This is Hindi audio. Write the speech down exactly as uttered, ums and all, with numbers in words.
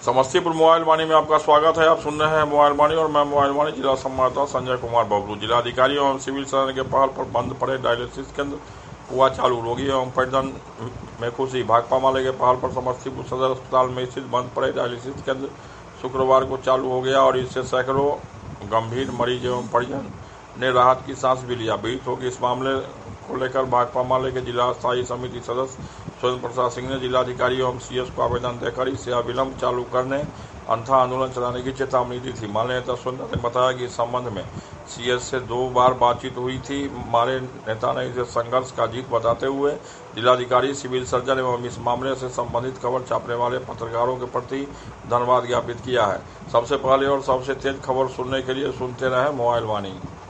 समस्तीपुर मोबाइल वाणी में आपका स्वागत है। आप सुन रहे हैं मोबाइल वाणी और मैं मोबाइल वाणी जिला संवाददाता संजय कुमार बबलू। जिलाधिकारी एवं सिविल सर्जन के पहल पर बंद पड़े डायलिसिस केंद्र हुआ चालू। रोगी एवं परिजन में खुशी। भाकपा माले के पहल पर समस्तीपुर सदर अस्पताल में स्थित बंद पड़े डायलिसिस केंद्र शुक्रवार को चालू हो गया और इससे सैकड़ों गंभीर मरीज एवं परिजन ने राहत की सांस भी लिया। विदित कि इस मामले को लेकर भाकपा माले के जिला स्थायी समिति सदस्य स्वयं प्रसाद सिंह ने जिलाधिकारी एवं सीएस को आवेदन देकर इसे अविलंब चालू करने अन्यथा आंदोलन चलाने की चेतावनी दी थी। माले नेता सुंदर ने बताया कि इस संबंध में सीएस से दो बार बातचीत हुई थी। माले नेता ने इसे संघर्ष का जीत बताते हुए जिलाधिकारी, सिविल सर्जन एवं इस मामले से संबंधित खबर छापने वाले पत्रकारों के प्रति धन्यवाद ज्ञापित किया है। सबसे पहले और सबसे तेज खबर सुनने के लिए सुनते रहे मोबाइल वाणी।